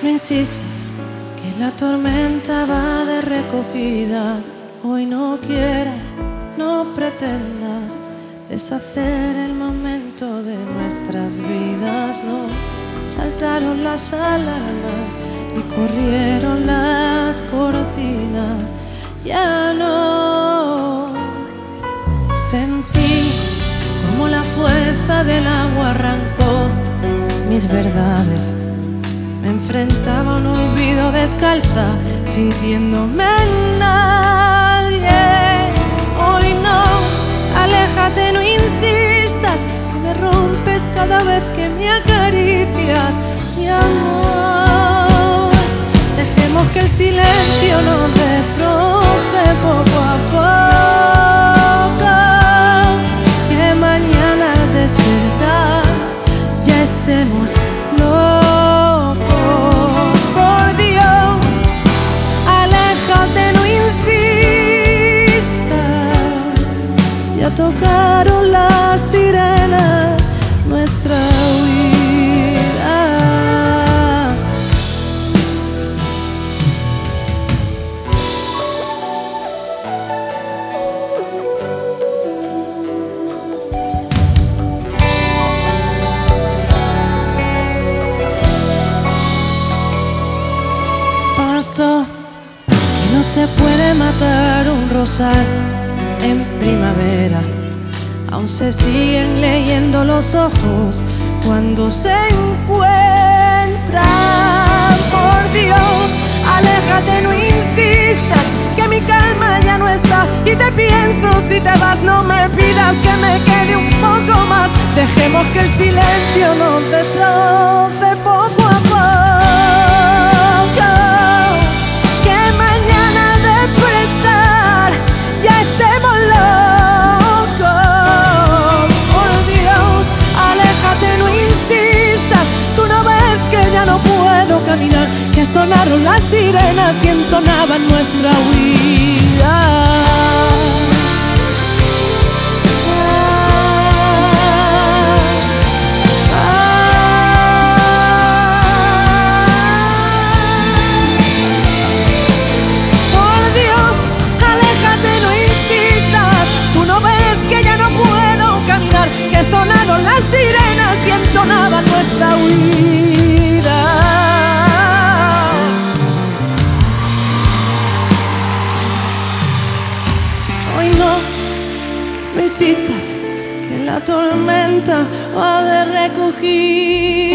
No insistas, que la tormenta va de recogida. Hoy no quieras, no pretendas deshacer el momento de nuestras vidas. No, saltaron las alarmas y corrieron las cortinas. Ya no sentí como la fuerza del agua arrancó mis verdades. Me enfrentaba a un olvido descalza, sintiéndome nadie. Hoy no, aléjate, no insistas, que me rompes cada vez que me acaricias. Mi amor, dejemos que el silencio nos destroce poco a poco, que mañana al despertar ya estemos locos. Por Dios, aléjate, no insistas. Ya tocaron las sirenas nuestra huida. Pasó que no se puede matar un rosal en primavera. Aún se siguen leyendo los ojos cuando se encuentran. Por Dios, aléjate, no insistas, que mi calma ya no está y te pienso si te vas. No me pidas que me quede un poco más. Dejemos que el silencio nos destroce poco a poco, que mañana al despertar ya estemos locos. Por Dios, aléjate, no insistas. Tú no ves que ya no puedo caminar, que sonaron las sirenas y entonaban nuestra huida. Sonaron las sirenas y entonaban nuestra huida. Hoy no, no insistas, que la tormenta va de recogida.